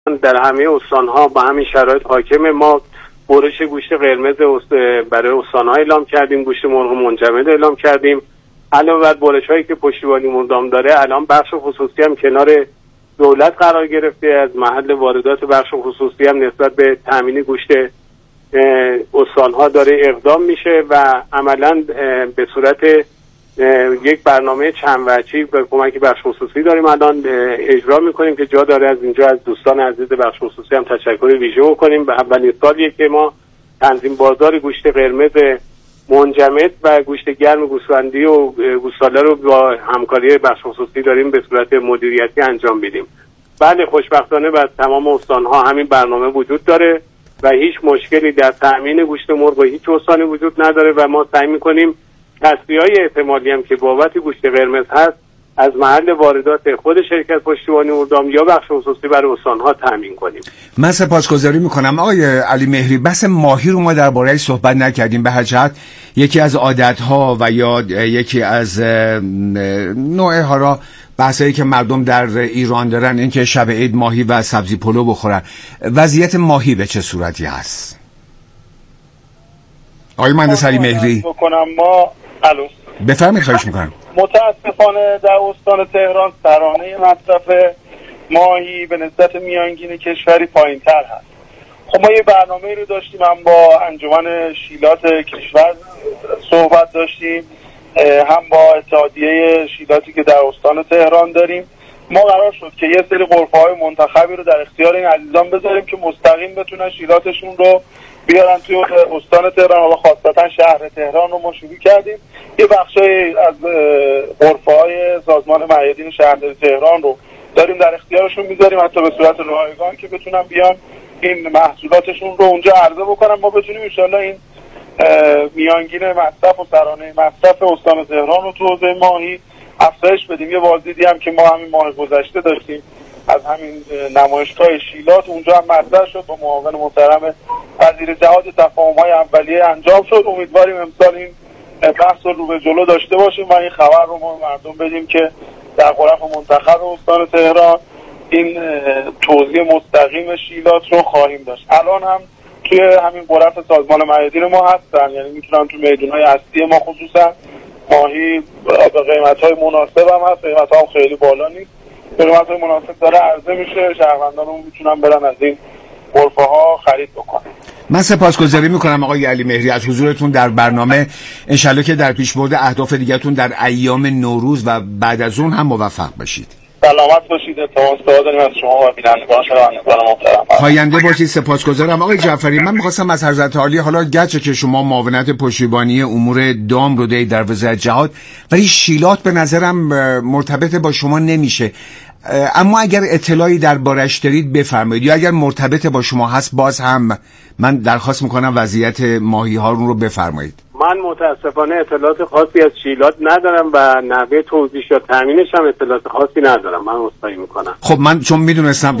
در همه استان‌ها با همین شرایط حاکم. ما برش گوشت قرمز برای استان‌ها اعلام کردیم، گوشت مرغ منجمد اعلام کردیم. علاوه بر برش‌هایی که پشتیبانی مردام داره، الان بخش خصوصی هم کنار دولت قرار گرفته. از محل واردات بخش خصوصی هم نسبت به تامین گوشت استان‌ها داره اقدام میشه و عملاً به صورت یک برنامه چند وجهی به کمک بخش خصوصی داریم الان اجرا میکنیم که جا داره از اینجا از دوستان عزیز بخش خصوصی هم تشکر ویژه بکنیم. به اولین سالیه که ما تنظیم بازار گوشت قرمز منجمد و گوشت گرم گوسفندی و گوساله رو با همکاری بخش خصوصی داریم به صورت مدیریتی انجام میدیم. بله، خوشبختانه بر تمام استان‌ها همین برنامه وجود داره و هیچ مشکلی در تامین گوشت مرغ و هیچ استانی وجود نداره و ما سعی میکنیم تصفیه‌های احتمالی هم که بابت گوشت قرمز هست از محل واردات خود شرکت پشتیبانی اردام یا بخش خصوصی برای استان‌ها تامین کنیم. من سپاسگزاری میکنم آقای علی مهری. بحث ماهی رو ما درباره‌اش صحبت نکردیم، به هر جهت یکی از عادت‌ها و یا یکی از نوع ها را بحثایی که مردم در ایران دارن این که شب عید ماهی و سبزی پلو بخورن. وضعیت ماهی به چه صورتی هست؟ آقای مهندس علی مهری ما بفرمایید، خواهش میکنم. متاسفانه در استان تهران ترانه مصرف ماهی به نسبت میانگین کشوری پایین‌تر هست. خب ما یه برنامه رو داشتیم، هم با انجمن شیلات کشور صحبت داشتیم، هم با اتحادیه شیلاتی که در استان تهران داریم. ما قرار شد که یه سری غرفه‌های منتخبی رو در اختیار این عزیزان بذاریم که مستقیم بتونن شیلاتشون رو بیارن توی استان تهران و خاصتا شهر تهران رو ما شروع کردیم. یه بخشای از غرفه‌های سازمان معیدین شهر تهران رو داریم در اختیارشون میذاریم، حتی به صورت رایگان که بتونن بیان این محصولاتشون رو اونجا عرضه بکنن. ما بتونیم ان شاءالله این میانگین مصرف و ترانه مصرف استان تهران رو تو حوزه ماهی افزایش بدیم. یه بازدیدی هم که ما همین ماه گذشته داشتیم از همین نمایشگاه شیلات، اونجا هم مطرح شد، با معاون محترم وزیر جهاد تفاهم‌های اولیه انجام شد. امیدواریم امسال این بحث رو به جلو داشته باشیم و این خبر رو ما مردم بدیم که در غرف منتخب استان تهران این توزیع مستقیم شیلات رو خواهیم داشت. الان هم توی همین غرف سازمان معیدین ما هستن، یعنی میتونن تو میدون‌های اصلی ما خصوصا ماهی به قیمت‌های مناسب هم هست، قیمت‌ها هم خیلی بالا نیست، به قیمت‌های مناسب داره عرضه میشه، شهروندان رو میتونن برن از این غرفه‌ها خرید بکنن. من سپاسگزاری میکنم آقای علی مهری از حضورتون در برنامه. انشالله که در پیشبرد اهداف دیگه‌تون در ایام نوروز و بعد از اون هم موفق باشید. سلامت باشید. استفاده داریم از شما و بینندگان محترم. پاینده باشید. سپاسگزارم آقای جعفری. من می‌خواستم از حضرت عالی، حالا گرچه که شما معاونت پشتیبانی امور دام رو دارید در وزارت جهاد، ولی شیلات به نظرم مرتبط با شما نمیشه. اما اگر اطلاعی دربارش دارید بفرمایید، یا اگر مرتبط با شما هست باز هم من درخواست میکنم وضعیت ماهی ها رو بفرمایید. من متاسفانه اطلاعات خاصی از شیلات ندارم و نحوه توزیع یا تامینش هم اطلاعات خاصی ندارم. من عذرخواهی میکنم. خب من چون میدونستم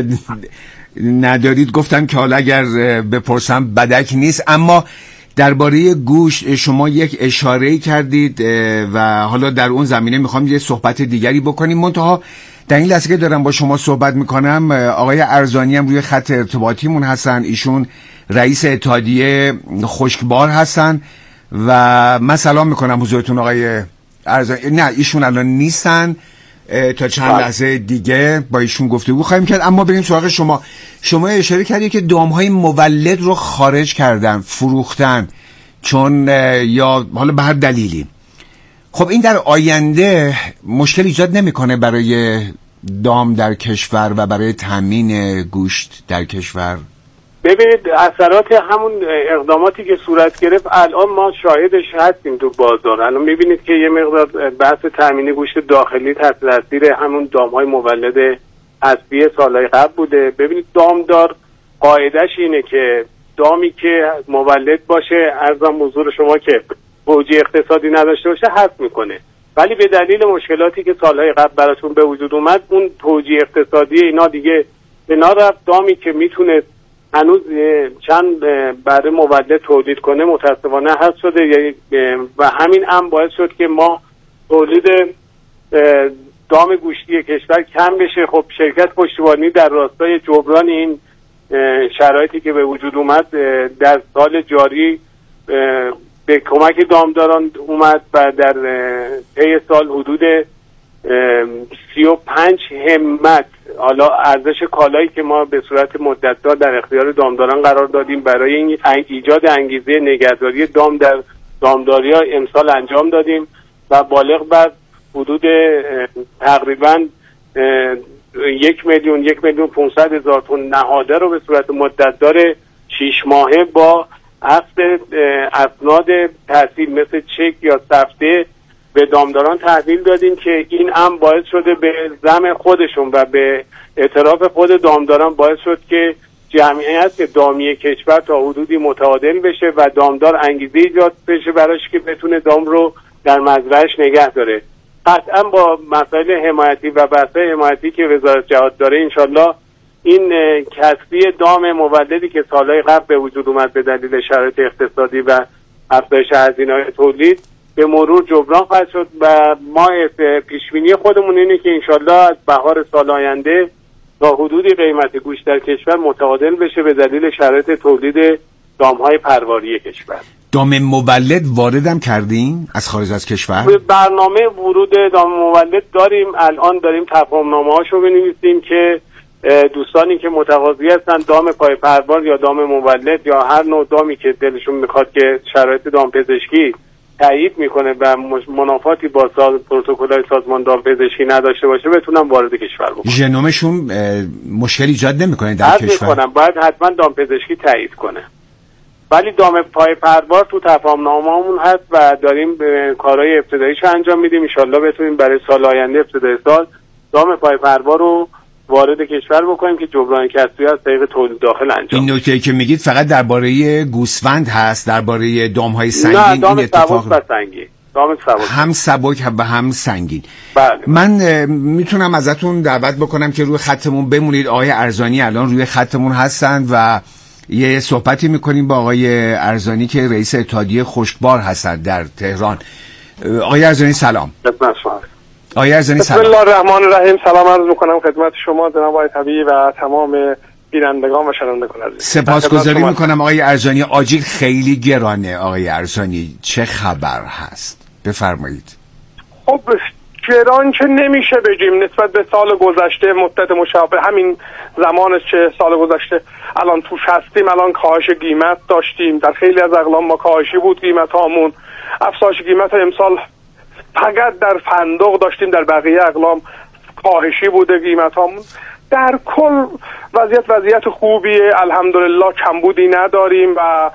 ندارید گفتم که حالا اگر بپرسم بدک نیست. اما درباره گوشت شما یک اشاره‌ای کردید و حالا در اون زمینه میخوام یه صحبت دیگری بکنیم. منتها در این لحظه که دارم با شما صحبت میکنم آقای ارزانی هم روی خط ارتباطیمون هستن. ایشون رئیس اتحادیه خشکبار هستن و من سلام میکنم حضورتون آقای ارزانی. نه ایشون الان نیستن، تا چند لحظه دیگه با ایشون گفتگو خواهیم کرد. اما بریم سراغ شما اشاره کردید که دامهای مولد رو خارج کردن، فروختن، چون یا حالا به هر دلیلی. خب این در آینده مشکل ایجاد نمیکنه برای دام در کشور و برای تامین گوشت در کشور؟ ببینید اثرات همون اقداماتی که صورت گرفت الان ما شاهدش هستیم تو بازار. الان میبینید که یه مقدار بحث تامین گوشت داخلی تحت تاثیر همون دامهای مولد اصلی سالهای قبل بوده. ببینید دامدار قاعدش اینه که دامی که مولد باشه، ارزم حضور شما که توجیه اقتصادی نداشته باشه حذف میکنه، ولی به دلیل مشکلاتی که سالهای قبل براتون به وجود اومد اون توجیه اقتصادی اینا دیگه بنا رفت. دامی که میتونه هنوز چند برای مولد تولید کنه متاسفانه حذف شده و همین باعث شد که ما تولید دام گوشتی کشور کم بشه. خب شرکت پشتیبانی در راستای جبران این شرایطی که به وجود اومد در سال جاری به کمک دامداران اومد و در طی سال حدود 35 همت حالا ارزش کالایی که ما به صورت مدت‌دار در اختیار دامداران قرار دادیم برای این ایجاد انگیزه نگهداری دام در دامداری‌ها امسال انجام دادیم و بالغ بر حدود تقریباً 1,500,000 تن نهاده رو به صورت مدت‌دار 6 ماهه با اصل اسناد تحصیل مثل چک یا سفته به دامداران تحویل دادیم که این هم باعث شده به زم خودشون و به اعتراف خود دامداران باعث شد که جمعیت دامی کشور تا حدودی متعادل بشه و دامدار انگیزه ایجاد بشه براش که بتونه دام رو در مزرعه‌اش نگه داره. قطعا با مسائل حمایتی و بحث‌های حمایتی که وزارت جهاد داره انشالله این کسری دام مولدی که سالهای قبل به وجود اومد به دلیل شرایط اقتصادی و افزایش هزینه‌های تولید به مرور جبران خواهد شد و ما پیشبینی خودمون اینه که انشالله از بهار سال آینده تا حدودی قیمت گوشت در کشور متعادل بشه به دلیل شرایط تولید دام‌های پرواری کشور. دام مولد واردم کردیم از خارج از کشور؟ برنامه ورود دام مولد داریم. الان داریم تفاهم‌نامه‌هاشو بنویسیم که دوستانی که متقاضی هستن دام پای پروار یا دام مولد یا هر نوع دامی که دلشون میخواد که شرایط دامپزشکی تایید میکنه و منافاتی با پروتکل‌های سازمان دامپزشکی نداشته باشه بتونن وارد کشور بکنن. ژنومشون مشکل ایجاد نمیکنه در کشور؟ باید حتما دامپزشکی تایید کنه. ولی دام پای پروار تو تفاهم‌نامه‌مون هست و داریم کارهای ابتداییشو انجام میدیم. ان شاءالله بتونیم برای سال آینده ابتدای سال دام پای پروار رو وارد کشور بکنیم که جبران کسری از طریق تولید داخل انجام. این نکته‌ای که میگید فقط درباره گوسفند هست، درباره دام‌های سنگین؟ نه، دام سبک و سنگین. دام سبک هم سبک و هم سنگین. بله. من میتونم ازتون دعوت بکنم که روی خطمون بمونید. آقای ارزانی الان روی خطمون هستند و یه صحبتی میکنیم با آقای ارزانی که رئیس اتحادیه خشکبار هستند در تهران. آقای ارزانی سلام. آقای ارزانی سلام. بسم الله الرحمن الرحیم. سلام عرض میکنم خدمت شما جناب آقای طبیعی و تمام بینندگان و شنوندگان عزیز. سپاسگزاری میکنم آقای ارزانی. آجیل خیلی گرانه. آقای ارزانی چه خبر هست؟ بفرمایید. خب گران که نمیشه بگیم نسبت به سال گذشته، مدت مشابه همین زمانش که سال گذشته الان توش هستیم. الان کاهش قیمت داشتیم در خیلی از اقلام، ما کاهشی بود قیمت هامون. افزایش قیمت امسال فقط در فندق داشتیم، در بقیه اقلام کاهشی بوده قیمت هامون. در کل وضعیت خوبیه الحمدلله، کمبودی نداریم و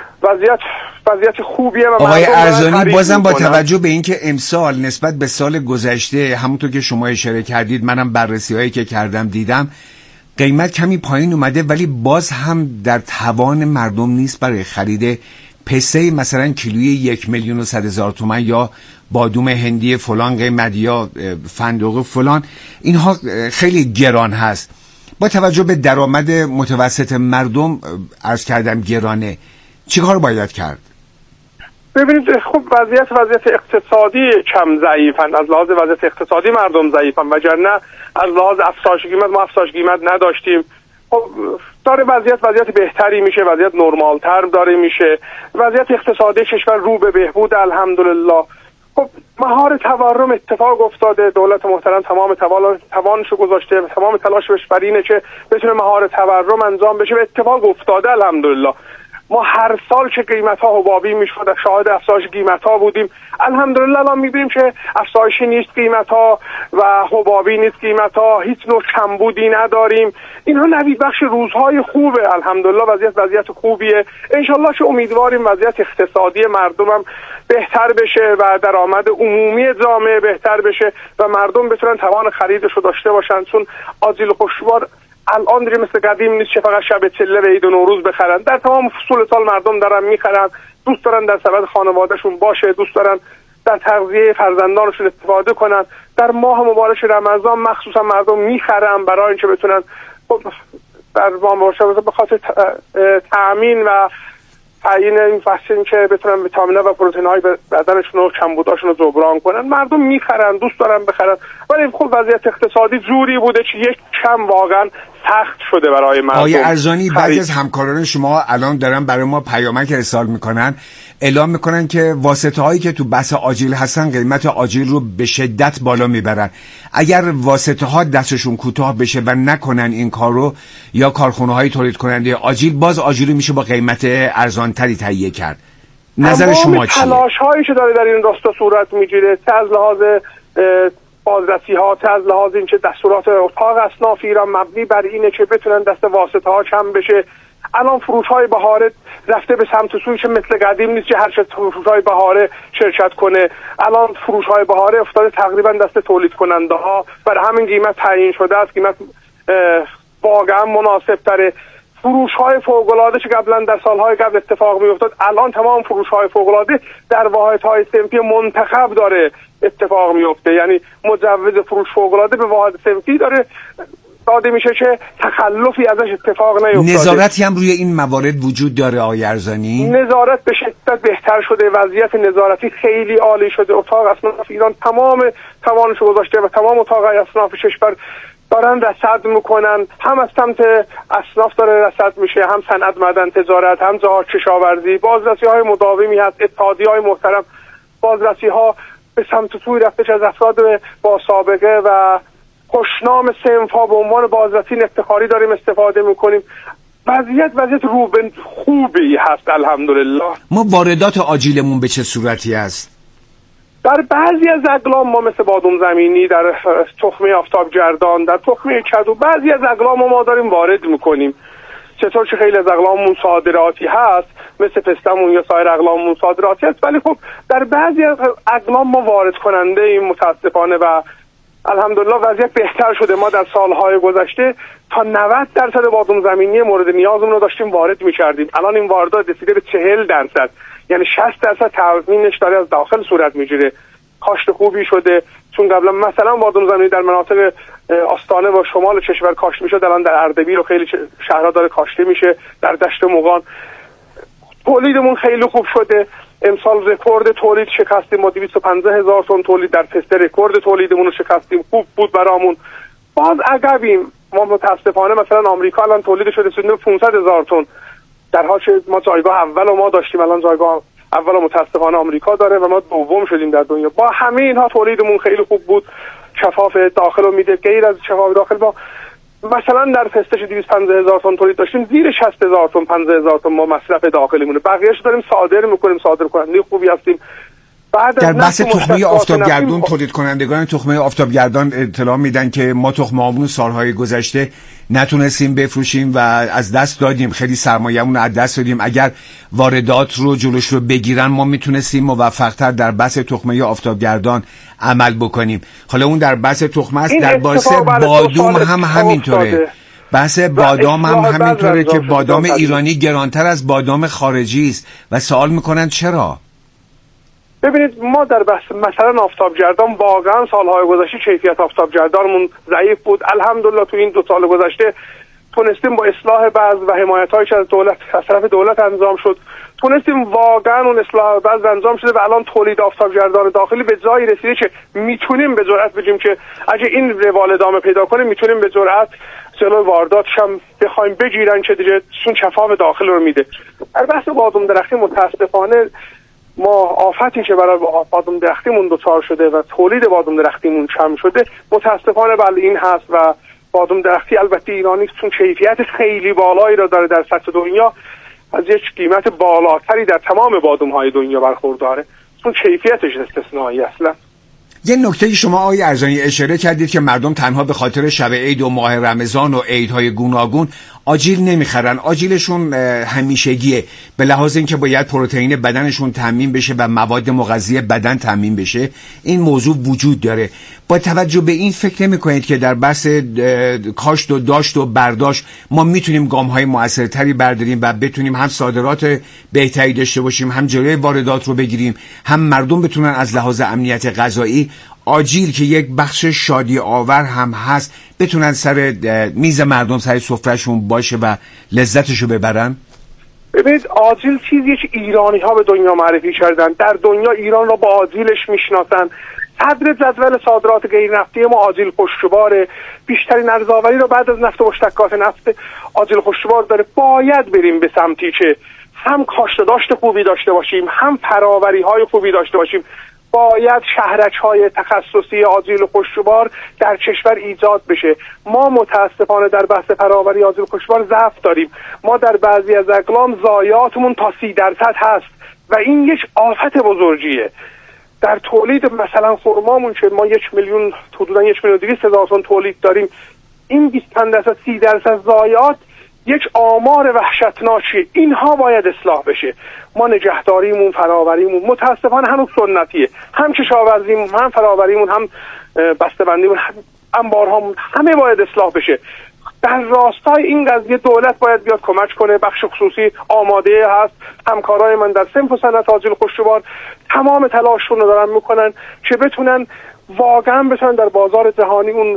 وضعیت خوبیه. و آقای ارزانی بازم با توجه به اینکه امسال نسبت به سال گذشته همونطور که شما اشاره کردید، منم بررسی هایی که کردم دیدم قیمت کمی پایین اومده، ولی باز هم در توان مردم نیست برای خرید پسه مثلا کیلویی 1,100,000 تومان یا بادوم هندی فلان قیمت یا فندق فلان. اینها خیلی گران هست. با توجه به درآمد متوسط مردم عرض کردم گرانه، چی کار باید کرد؟ ببینید خب وضعیت اقتصادی کم ضعیفن، از لحاظ وضعیت اقتصادی مردم ضعیفن، وگرنه از لحاظ افزایش قیمت ما افزایش قیمت نداشتیم. خب داره وضعیت بهتری میشه، وضعیت نرمالتر داره میشه، وضعیت اقتصادی کشور رو به بهبود الحمدلله. خب مهار تورم اتفاق افتاده، دولت محترم تمام توانشو گذاشته، تمام تلاشش بر اینه که بتونه مهار تورم انجام بشه، اتفاق افتاده الحمدلله. ما هر سال که قیمت ها حبابی میشد شاهد افزایش قیمت ها بودیم. الحمدلله الان میبینیم که افزایشی نیست قیمت ها و حبابی نیست قیمت ها، هیچ نوع کمبودی نداریم. اینها نوید بخش روزهای خوبه الحمدلله. وضعیت خوبیه. انشالله که امیدواریم وضعیت اقتصادی مردم هم بهتر بشه و درآمد عمومی جامعه بهتر بشه و مردم بتونن توان خریدش رو داشته باشن، چون آجیل خشکبار الان دیگه مثل قدیم نیست که فقط شب چله و عید و نوروز بخرن. در تمام فصول سال مردم دارن میخرن، دوست دارن در سبد خانوادهشون باشه، دوست دارن در تغذیه فرزندانشون استفاده کنن. در ماه مبارک رمضان مخصوصا مردم میخرن برای اینکه بتونن در ماه مبارک به خاطر تأمین و تعیین این وکسین که بتونن ویتامین‌ها و پروتئین‌های بدنشون رو کمبوداشون رو جبران کنن. مردم میخرن، دوست دارن بخرن، ولی خب وضعیت اقتصادی جوری بوده که یک کم واقعا سخت شده برای مردم. آقای ارزانی، بعضی از همکاران شما الان دارن برای ما پیامک ارسال میکنن، اعلام میکنن که واسطه هایی که تو بحث آجیل هستن قیمت آجیل رو به شدت بالا میبرن. اگر واسطه ها دستشون کوتاه بشه و نکنن این کارو، یا کارخونه های تولید کننده آجیل، باز آجیل میشه با قیمت ارزان تری تهیه کرد. نظر شما چیه؟ تلاش هایی که داره در این راستا صورت میگیره، چه از لحاظ بازرسی ها، چه از لحاظ این که دستورات اتاق اصناف ایران مبنی بر اینه که بتونن دست واسطه ها کم بشه. الان فروش های بهاره رفته به سمت سوی که مثل قدیم نیست که هر چه فروش های بهاره شرکت کنه. الان فروش های بهاره افتاده تقریبا دست تولید کننده ها، بر همین قیمت تعیین شده است. قیمت واقعا مناسب تره. فروش های فوق العاده که قبلا در سالهای قبل اتفاق می افتاد، الان تمام فروش های فوق العاده در واحد های صنفی منتخب داره اتفاق می افته. یعنی مجوز فروش فوق العاده به واحد صنفی داره داده میشه که تخلفی ازش اتفاق نیفتاده. نظارتی هم روی این موارد وجود داره آقای ارزانی؟ نظارت به شدت بهتر شده، وضعیت نظارتی خیلی عالی شده. اتاق اصناف ایران تمام توانش رو گذاشته و تمام اتاق اصناف کشور دارن رصد میکنن. هم از سمت اصناف داره رصد میشه، هم صنعت معدن تجارت، هم جهات کشاورزی. بازرسی های مداومی هست، اتحادیه های محترم. بازرسی ها به سمت توی رفته از افراد با سابقه و خوشنام صنف ها به عنوان بازرسی افتخاری داریم استفاده میکنیم. وضعیت رو به خوبی هست الحمدلله. ما واردات آجیلمون به چه صورتی است؟ در بعضی از اقلام ما مثل بادام زمینی، در تخمه آفتابگردان، در تخمه کدو، بعضی از اقلام ما داریم وارد میکنیم. چطور که خیلی از اقلاممون صادراتی هست، مثل پستمون یا سایر اقلاممون صادراتی هست، ولی خب در بعضی از اقلام ما وارد کننده ایم متاسفانه و الحمدلله وضعیت بهتر شده. ما در سالهای گذشته تا 90% بادام زمینی مورد نیازمون رو داشتیم وارد می‌کردیم. الان این واردات رسیده به 40%، یعنی 60% تامینش داره از داخل صورت می‌گیره. کاشت خوبی شده، چون قبلا مثلا بادام زمینی در مناطق آستانه و شمال کشور کاشت می‌شد، الان در اردبیل و خیلی شهرها داره کاشته میشه. در دشت مغان تولیدمون خیلی خوب شده. امسال رکورد تولید شکستیم، ما 250,000 تن تولید در پسته رکورد تولیدمون رو شکستیم. خوب بود برامون. باز عقبیم ما متاسفانه. مثلا آمریکا الان تولیدش رسیده 500,000 تن، در حالی که ما جایگاه اول ما داشتیم، الان جایگاه اول متاسفانه آمریکا داره و ما دوم شدیم در دنیا. با همه اینها تولیدمون خیلی خوب بود. شفاف داخل رو میده. غیر از شفاف داخل ما مثلا در پستش 250,000 تن تولید داشتیم، زیر 60,000 تن 50,000 تن ما مصرف داخلیمونه. بقیه‌اش داریم صادر میکنیم، صادر کننده خوبی هستیم. در بحث تخمه آفتابگردون تولید کنندگان تخمه آفتابگردان اطلاع میدن که ما تخمه‌هامون سالهای گذشته نتونستیم بفروشیم و از دست دادیم، خیلی سرمایه‌مون از دست دادیم. اگر واردات رو جلوش رو بگیرن ما میتونستیم موفق‌تر در بحث تخمه آفتابگردان عمل بکنیم. حالا اون در بحث تخمه است، در بحث بادام هم همینطوره. بحث بادام هم همینطوره که بادام ایرانی گرانتر از بادام خارجی است و سوال میکنن چرا؟ ببینید ما در بحث مثلا آفتابگردان واقعا سالهای گذشته کیفیت آفتابگردانمون ضعیف بود. الحمدلله تو این 2 سال گذشته تونستیم با اصلاح بعض و حمایت‌هایی که از طرف دولت انجام شد، تونستیم واقعا اون اصلاح بعض انجام شده و الان تولید آفتابگردان داخلی به جایی رسیده که میتونیم به جرئت بگیم که اگه این روال ادامه پیدا کنه میتونیم به جرئت جلوی وارداتش هم بخوایم بگیرن که دیگه چون شفاف داخل رو میده. در بحث بادام درختی متاسفانه ما آفتی که برای بادام درختیمون دچار شده و تولید بادام درختیمون کم شده متاسفانه بله این هست. و بادام درختی البته ایرانی چون کیفیت خیلی بالایی را داره در سطح دنیا، از یک قیمت بالاتری در تمام بادام‌های دنیا برخورداره، چون کیفیتش استثنایی اصلا. یه نکته شما آقای ارزانی اشاره کردید که مردم تنها به خاطر شب عید و ماه رمضان و عیدهای گوناگون آجیل نمیخرن. آجیلشون همیشگیه، به لحاظ اینکه باید پروتئین بدنشون تامین بشه و مواد مغذی بدن تامین بشه. این موضوع وجود داره. با توجه به این فکر نمی‌کنید که در بحث کاشت و داشت و برداشت ما میتونیم گام‌های موثرتری برداریم و بتونیم هم صادرات بهتری داشته باشیم، هم جلوی واردات رو بگیریم، هم مردم بتونن از لحاظ امنیت غذایی آجیل که یک بخش شادی آور هم هست بتونن سر میز مردم، سر سفرهشون باشه و لذتشو ببرن؟ ببینید آجیل چیزیه که ایرانی ها به دنیا معرفی کردن. در دنیا ایران را با آجیلش میشناسن. صدر جدول صادرات غیر نفتی ما آجیل خوش‌شواره. بیشترین ارزآوری رو بعد از نفت و مشتقات نفت آجیل خوش‌شوار داره. باید بریم به سمتی که هم کاشته‌داشت خوبی داشته باشیم، هم فراوری‌های خوبی داشته باشیم. باید شهرک‌های تخصصی آجیل خوش‌شوار در کشور ایجاد بشه. ما متاسفانه در بحث فراوری آجیل خوش‌شوار ضعف داریم. ما در بعضی از اقلام ضایعاتمون تا 30% هست و این یک آفت بزرگیه. در تولید مثلا خرمامون که ما 1 میلیون حدوداً 1,200,000 تن تولید داریم، این 25% 30% ضایعات یک آمار وحشتناکه. اینها باید اصلاح بشه. ما نگهداریمون، فراوریمون متاسفانه هنوز سنتیه. هم کشاورزیمون، هم فراوریمون، هم بسته‌بندیمون، هم انبارهامون، همه باید اصلاح بشه. در راستای این قضیه دولت باید بیاد کمک کنه. بخش خصوصی آماده هست. همکارای من در صنف و صنعت آجیل خوش‌شوار تمام تلاششون رو دارن میکنن که بتونن واقعا در بازار جهانی اون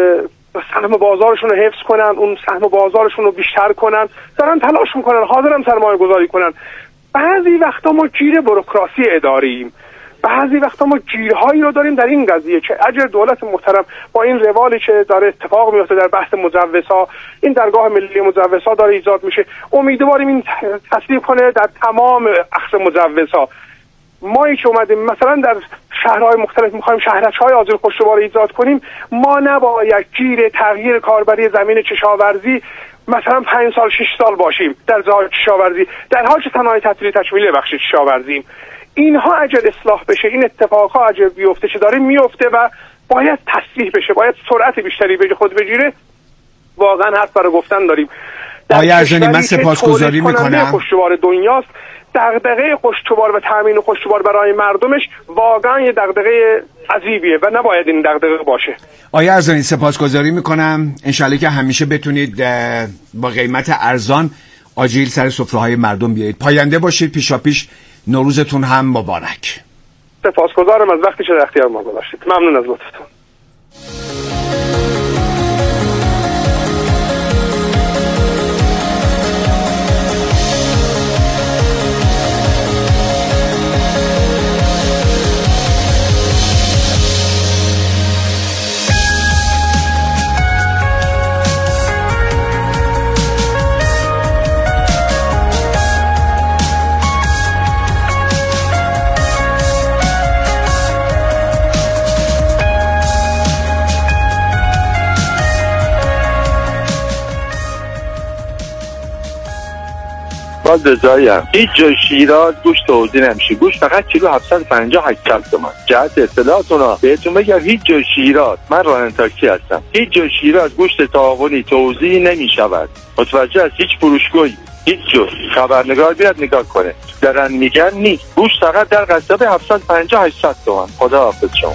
سهم بازارشون رو حفظ کنن، اون سهم بازارشون رو بیشتر کنن. دارن تلاش میکنن، حاضرن سرمایه گذاری کنن. بعضی وقتا ما گیر بوروکراسی اداریم، بعضی وقتا ما گیرهایی رو داریم در این قضیه که اگر دولت محترم با این روالی که داره اتفاق میفته در بحث مجوزها، این درگاه ملی مجوزها داره ایجاد میشه، امیدواریم این تصویب کنه در تمام اخش مجوزها. ما که اومدیم مثلا در شهرهای مختلف میخوایم شهرک‌های آجیل خوش‌شوار ایجاد کنیم، ما نباید گیر تغییر کاربری زمین کشاورزی مثلا 5 سال 6 سال باشیم در جای کشاورزی، در حالی که صنایع تطبیقی تکمیلی بخش کشاورزیم. اینها اگر اصلاح بشه، این اتفاقها اگر بیفته چه داره میفته و باید تصحیح بشه، باید سرعت بیشتری به خود بگیره. واقعا حرف برای گفتن داریم. آقای ارزانی من سپاسگزاری میکنم. خوش‌شوار دنیاست. دغدغه خوش‌شوار و تامین خوش‌شوار برای مردمش واقعا یه دغدغه عجیبیه و نباید این دغدغه باشه. آقای ارزانی سپاسگزاری میکنم. انشالله که همیشه بتونید با قیمت ارزان آجیل سر سفره‌های مردم بیایید. پاینده باشید. پیشاپیش نوروزتون هم مبارک. سپاسگزارم از وقتی که در اختیار ما گذاشتید. ممنون از لطفتون. رضاییم هیچ جای شیراز گوشت توزیع نمیشه. گوشت فقط کیلو 750-800 تومان. جهت اطلاعاتون بهتون بگم هیچ جای شیراز، من راننده تاکسی هستم، هیچ جای شیراز گوشت تعاونی توزیع نمیشود. متوجه از هیچ فروشگاهی هیچ جای خبرنگار بیاد نگاه کنه دارن میگن نیست. گوشت فقط در قصابه 750-800 تومان. خدا حافظ شما.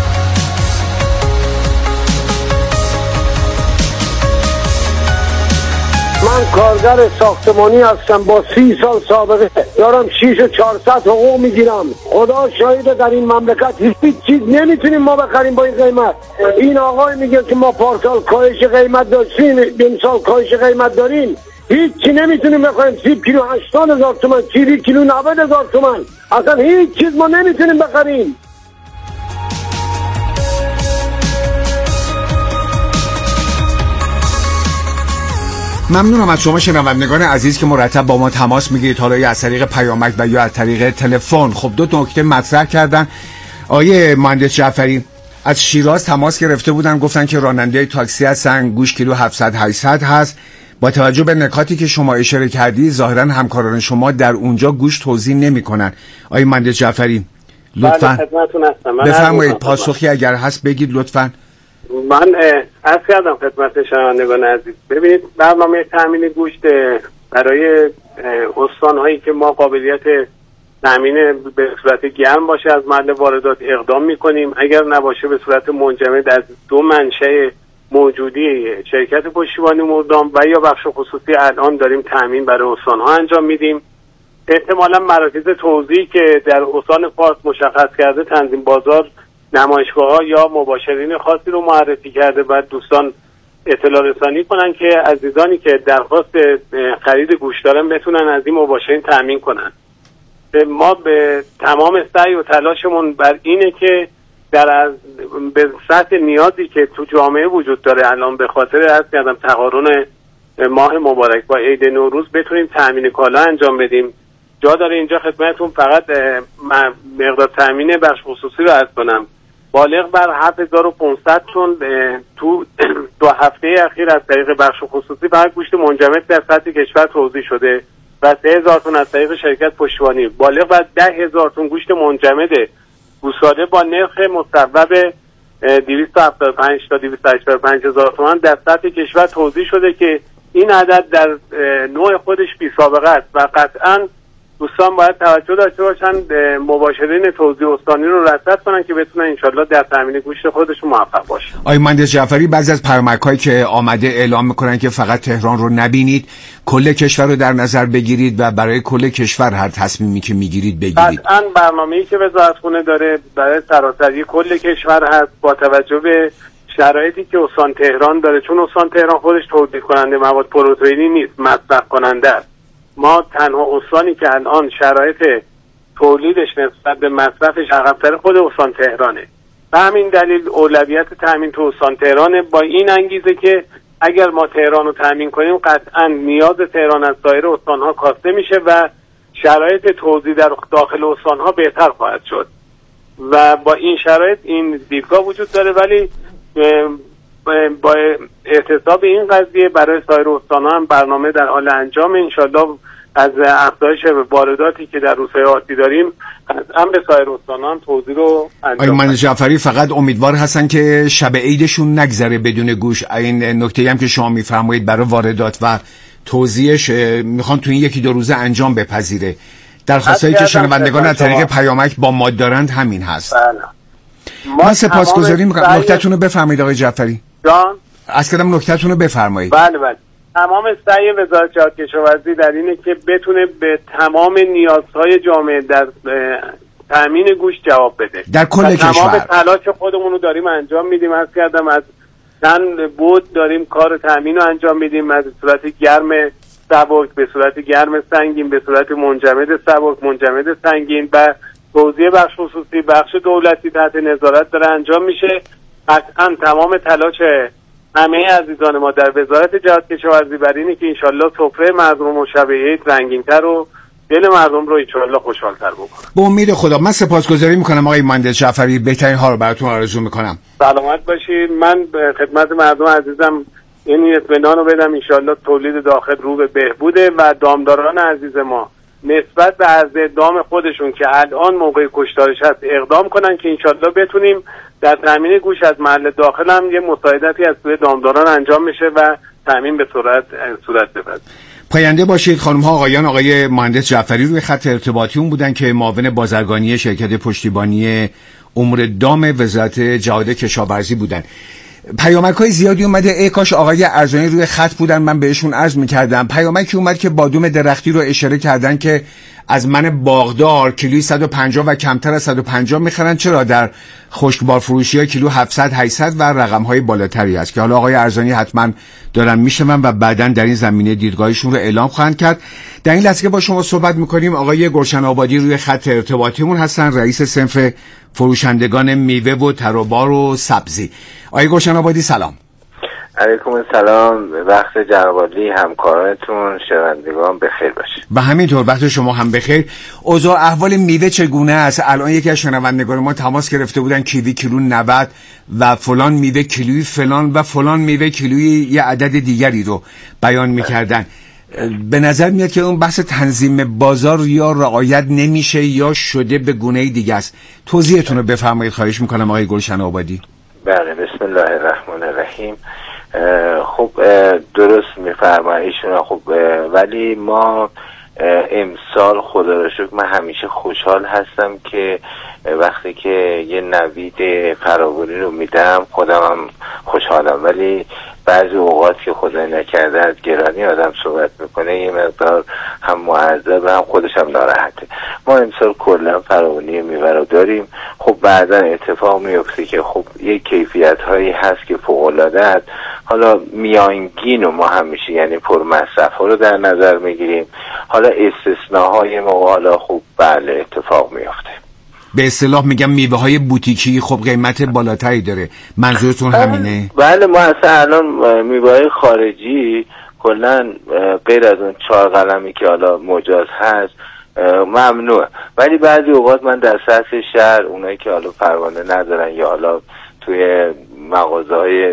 من کارگر ساختمانی هستم با 30 سال سابقه، دارم 6,400 حقوق میگیرم. خدا شاهده در این مملکت هیچ چیز نمیتونیم ما بخریم با این قیمت. این آقای میگه که ما پارسال کاهش قیمت داشتیم، امسال کاهش قیمت داریم، هیچ چی نمیتونیم بخریم. سیب کیلو 80,000 تومان، چیری کیلو 90,000 تومان. اصلا هیچ چیز ما نمیتونیم بخریم. ممنونم از شما شنوندگان عزیز که مرتب با ما تماس میگیرید، حالا یا از طریق پیامک و یا از طریق تلفن. خب 2 نکته مطرح کردن. آیه مهندس جعفری از شیراز تماس گرفته بودن، گفتن که راننده تاکسی هستن، گوشت کیلو 700-800 هست. با توجه به نکاتی که شما اشاره کردی ظاهرا همکاران شما در اونجا گوشت توزیع نمیکنن. آیه مهندس جعفری لطفاً بفرمایید پاسخی اگر هست بگید لطفاً. من عرض کردم خدمت شنوندگان عزیز، ببینید برنامه تامین گوشت برای استان‌هایی که ما قابلیت تامین به صورت گرم باشه از محل واردات اقدام می‌کنیم، اگر نباشه به صورت منجمد از 2 منشأ موجودی شرکت پشتیبانی مردام و یا بخش خصوصی الان داریم تامین برای استان‌ها انجام میدیم. احتمالاً مراکز توزیع که در استان فارس مشخص کرده تنظیم بازار نمایشگاه‌ها یا مباشرین خاصی رو معرفی کرده و دوستان اطلاع رسانی کنن که عزیزانی که درخواست خرید گوش دارن بتونن از این مباشرین تأمین کنن. ما به تمام سعی و تلاشمون بر اینه که به سطح نیازی که تو جامعه وجود داره الان به خاطر تقارن ماه مبارک با عید نوروز بتونیم تأمین کالا انجام بدیم. جا داره اینجا خدمتتون فقط مقدار تأمین بخش خصوصی رو عرض کنم. بالغ بر 7500 تن تو 2 هفته اخیر از طریق بخش خصوصی فقط گوشت منجمد در سطح کشور توزیع شده و 3000 تن از طریق شرکت پشتیبانی. بالغ بر 10000 تن گوشت منجمد گوساله با نرخ مصوب 275 تا 285 هزار تومان در سطح کشور توزیع شده که این عدد در نوع خودش بی سابقه است و قطعاً دوستان باید توجه داشته باشن مباشرین توزیع استانی رو رصد کنن که بتونن انشالله در تامین گوشت خودشون موفق باشن. آقای مهندس جعفری، بعضی از پیامک‌هایی که آمده اعلام میکنن که فقط تهران رو نبینید، کل کشور رو در نظر بگیرید و برای کل کشور هر تصمیمی که میگیرید بگیرید. قطعاً برنامه‌ای که وزارتخونه داره برای سراسری کل کشور هست با توجه به شرایطی که استان تهران داره، چون استان تهران خودش تولید کننده مواد پروتئینی نیست، مصرف کننده است. ما تنها استانی که الان شرایط تولیدش نسبت به مصرفش عقب‌تر خود استان تهرانه. به همین دلیل اولویت تامین تو استان تهرانه، با این انگیزه که اگر ما تهران رو تامین کنیم قطعا نیاز تهران از سایر استان‌ها کاسته میشه و شرایط توزیع در داخل استان‌ها بهتر خواهد شد و با این شرایط این دیدگاه وجود داره. ولی با احتساب این قضیه برای سایر استان‌ها هم برنامه در حال انجام. انشالله از افزایش وارداتی که در روزهای آتی داریم قطعا به سایر استان‌ها هم توزیع رو انجام. آقای مهندس جعفری فقط امیدوار هستن که شب عیدشون نگذره بدون گوش. این نکته‌ای هم که شما می‌فرمایید برای واردات و توزیعش میخوان تو این 1-2 روزه انجام بپذیره. درخواستایی که شنوندگان از طریق پیامک با ما دارند همین هست. بله. من سپاسگزاری می‌کنم. نکته‌تون رو بفرمایید آقای جعفری. جان از کدام نکته‌تون رو بفرمایید. بله. تمام سعی وزارت جهاد کشاورزی در اینه که بتونه به تمام نیازهای جامعه در تامین گوشت جواب بده. در کل کشور تمام تلاش خودمون رو داریم انجام میدیم. عرض کردم از چند بود داریم کار تامین رو انجام میدیم، از صورت گرم سبک به صورت گرم سنگین، به صورت منجمد سبک، منجمد سنگین و توزیع بخش خصوصی، بخش دولتی تحت نظارت داره انجام میشه. قطعا تمام تلاش همه عزیزان ما در وزارت جهاد کشاورزی بر اینه که انشالله سفره مردم و شب عید رنگین‌تر و دل مردم رو انشالله خوشحال‌تر بکنه. به امید خدا. من سپاسگزاری میکنم آقای مهندس جعفری، بهترین ها رو براتون آرزو میکنم. سلامت باشید. من به خدمت مردم عزیزم این اطمینان رو بدم انشالله تولید داخل رو به بهبوده و دامداران عزیز ما نسبت به عرض دام خودشون که الان موقع کشتارش هست اقدام کنن که انشالله بتونیم در تامین گوش از محل داخل هم یه مساعدتی از سوی دامداران انجام بشه و تامین به صورت بپذیره. پاینده باشید خانم ها آقایان. آقای مهندس جعفری روی خط ارتباطی اون بودن که معاون بازرگانی شرکت پشتیبانی امور دام وزارت جهاد کشاورزی بودن. پیامک‌های زیادی اومده. ای کاش آقای ارزانی روی خط بودن، من بهشون عرض می‌کردم. پیامکی اومد که بادوم درختی رو اشاره کردن که از من باغدار کیلویی 150 و کمتر از 150 می‌خرن، چرا در خشکبار فروشی‌ها کیلو 700 800 و رقم‌های بالاتری است که حالا آقای ارزانی حتما دارن میشنون و بعداً در این زمینه دیدگاهشون رو اعلام خواهند کرد. در این لحظه با شما صحبت می‌کنیم آقای گلشن آبادی روی خط ارتباطیمون هستن، رئیس صنف فروشندگان میوه و ترابار و سبزی. آقای گلشن آبادی سلام. علیکم السلام. وقت جناب عالی همکارانتون شنوندگان بخیر باشه. و همینطور وقت شما هم بخیر. اوضاع احوال میوه چگونه است؟ الان یکی از شنوندگان ما تماس گرفته بودن کیوی کیلو 90 و فلان میوه کیلویی فلان و فلان میوه کیلویی یه عدد دیگری رو بیان میکردن. به نظر میاد که اون بحث تنظیم بازار یا رعایت نمیشه یا شده به گونه دیگه است. توضیحتون رو بفرمایید خواهش میکنم آقای گلشن آبادی. بله بسم الله الرحمن الرحیم. خب درست میفرمایید ایشون. خب ولی ما امسال خدا را شکر من همیشه خوشحال هستم که وقتی که یه نوید فراوانی رو میدم خودم هم خوشحالم، ولی بعضی اوقات که خدای نکرده از گرانی آدم صحبت میکنه یه مقدار هم معذب هم خودش هم ناراحته. ما امسال کلا فراوانی میوه رو داریم. خب بعدا اتفاق میفته که خب یک کیفیت هایی هست که فوق العاده است. حالا میانگین و ما همیشه یعنی پر مصرف ها رو در نظر میگیریم. حالا استثناهای موقع حالا خوب بله اتفاق میفته. به اصطلاح میگم میوه های بوتیکی خب قیمت بالاتری داره، منظورتون همینه؟ بله ما اصلا الان میوه های خارجی کلن غیر از اون 4 قلمی که حالا مجاز هست ممنوعه، ولی بعضی اوقات من در سطح شهر اونایی که حالا پروانه ندارن یا حالا توی مغازه‌های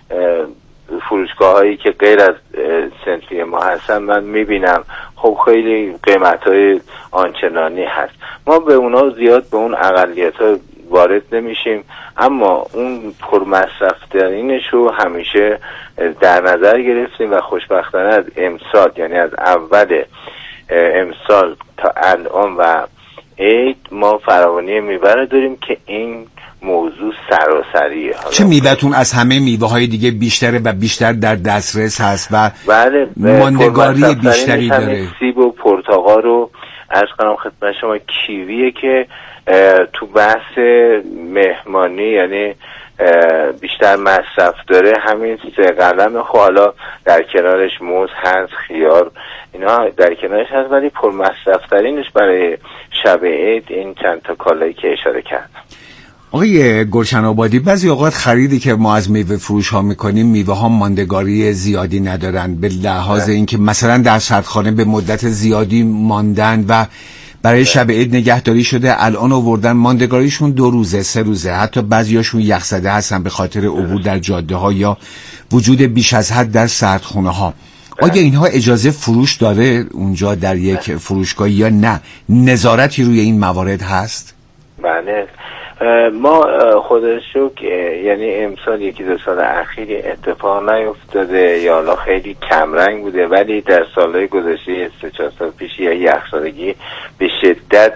فروشگاه هایی که غیر از صنفی ما هستن من میبینم خب خیلی قیمت های آنچنانی هست. ما به اونا زیاد به اون اقلیت ها وارد نمیشیم، اما اون پرمصرف ترینش رو همیشه در نظر گرفتیم و خوشبختانه از امسال یعنی از اول امسال تا الان و عید ما فراوانی میوه رو داریم که این موضوع سراسریه. چه میوه‌تون از همه میوه‌های دیگه بیشتره و بیشتر در دسترس هست و بله ماندگاری بیشتری داره؟ سیب و پرتقال رو عرض کنم خدمت شما، کیویه که تو بحث مهمانی یعنی بیشتر مصرف داره، همین 3 قلم. خب حالا در کنارش موز هست، خیار اینا در کنارش هست، ولی پر مصرف ترینش برای شب عید این چند تا کالایی که اشاره کردم. آقای گلشن آبادی، بعضی اوقات خریدی که ما از میوه فروش ها میکنیم میوه ها ماندگاری زیادی ندارن، به لحاظ اینکه مثلا در سردخانه به مدت زیادی ماندن و برای شب عید نگهداری شده، الان آوردن ماندگاریشون 2 روزه 3 روزه، حتی بعضیاشون یخ زده هستن به خاطر عبور در جاده ها یا وجود بیش از حد در سردخونه ها. آیا اینها اجازه فروش داره اونجا در یک فروشگاه یا نه؟ نظارتی روی این موارد هست؟ بله ما خدا شکر یعنی امسال 1-2 سال اخیر اتفاق نیفتاده یا حالا خیلی کمرنگ بوده، ولی در سالهای گذشته 3-4 سال پیش یا یخزدگی به شدت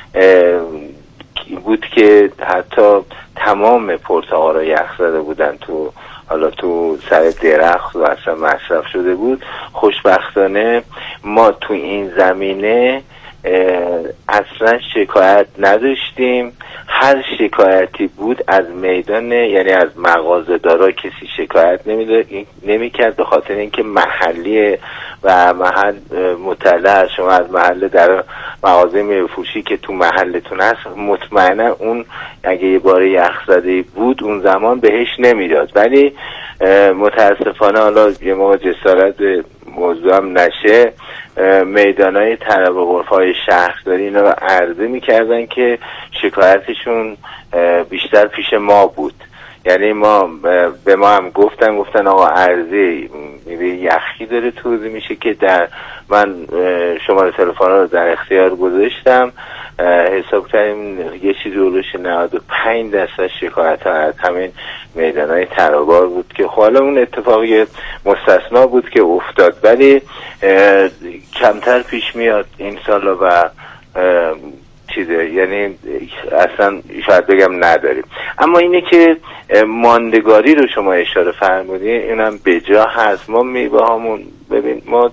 بود که حتی تمام پرتقالا یخ زده بودن تو حالا تو سر درخت و اصلا مصرف شده بود. خوشبختانه ما تو این زمینه اصلا شکایت نداشتیم. هر شکایتی بود از میدان یعنی از مغازه دارا کسی شکایت نمی‌کرد، به خاطر اینکه محلی و محل مطلع شما از محل در مغازه میفروشی که تو محلتون هست مطمئنا اون اگه یه باره یخزده بود اون زمان بهش نمیداد، ولی متاسفانه حالا یه موقع جسارت موضوع هم نشه میدانهای طلب و غرفه‌های شهرداری اینا رو عرضه میکردن که شکایتشون بیشتر پیش ما بود. یعنی ما به ما هم گفتن آقا عرضه یخی داره توزیع میشه که در من شماره تلفن رو در اختیار گذاشتم، حساب کردیم یه چیزی اولوش 95% شکایت ها از همین میدانهای ترابار بود که حالا اون اتفاقی مستثنا بود که افتاد، ولی کمتر پیش میاد این سالا و چیزه، یعنی اصلا شاید بگم نداریم. اما اینه که ماندگاری رو شما اشاره فرمودین اینم به جا هست. ما میوه هامون ببین ما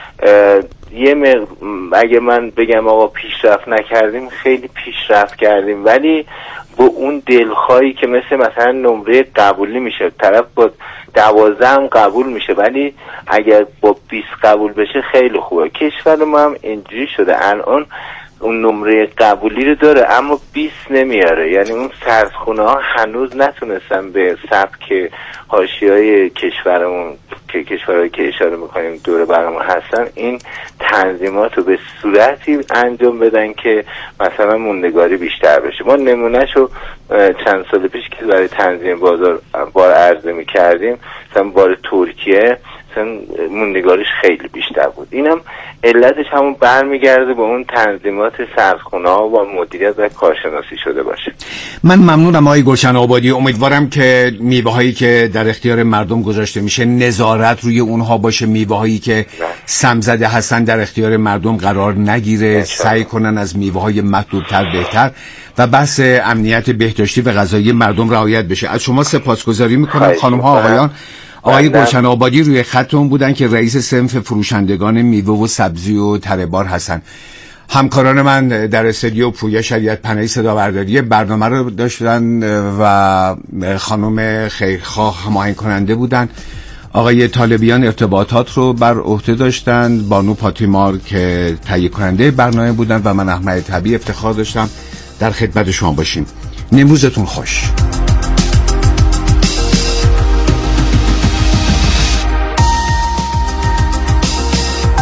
اگه من بگم آقا پیشرفت نکردیم، خیلی پیشرفت کردیم، ولی با اون دلخواهی که مثلا نمره قبولی میشه، طرف با 12 هم قبول میشه ولی اگر با 20 قبول بشه خیلی خوبه. کشور ما هم اینجوری شده الان اون نمره قبولی رو داره اما 20 نمیاره، یعنی اون سردخونه ها هنوز نتونستن به سبک حاشیه‌های کشورمون که کشورهایی که اشاره میکنیم دور برمون هستن این تنظیمات رو به صورتی انجام بدن که مثلا موندگاری بیشتر بشه. ما نمونهشو چند سال پیش که برای تنظیم بار عرضه میکردیم، مثلا بار ترکیه موندگاریش خیلی بیشتر بود. اینم علتش همون برمیگرده به اون تنظیمات سردخونه ها و مدیریت و کارشناسی شده باشه. من ممنونم آقای گلشن آبادی. امیدوارم که میوه هایی که در اختیار مردم گذاشته میشه نظارت روی اونها باشه، میوه هایی که سمزده هستن در اختیار مردم قرار نگیره، سعی کنن از میوه های محدودتر بهتر و بحث امنیت بهداشتی و غذایی مردم رعایت بشه. از شما سپاسگزاری میکنم خانم ها آقایان. آقای گلشن آبادی روی خطمون بودن که رئیس صنف فروشندگان میوه و سبزی و تره‌بار هستن. همکاران من در استودیو پویا شریعت پناهی صدابرداری برنامه رو داشتن و خانم خیرخواه هماهنگ کننده بودن آقای طالبیان ارتباطات رو بر عهده داشتند، بانو پاتیمار که تهیه کننده برنامه بودند و من احمد طبیعی افتخار داشتم در خدمت شما باشیم. نمروزتون خوش.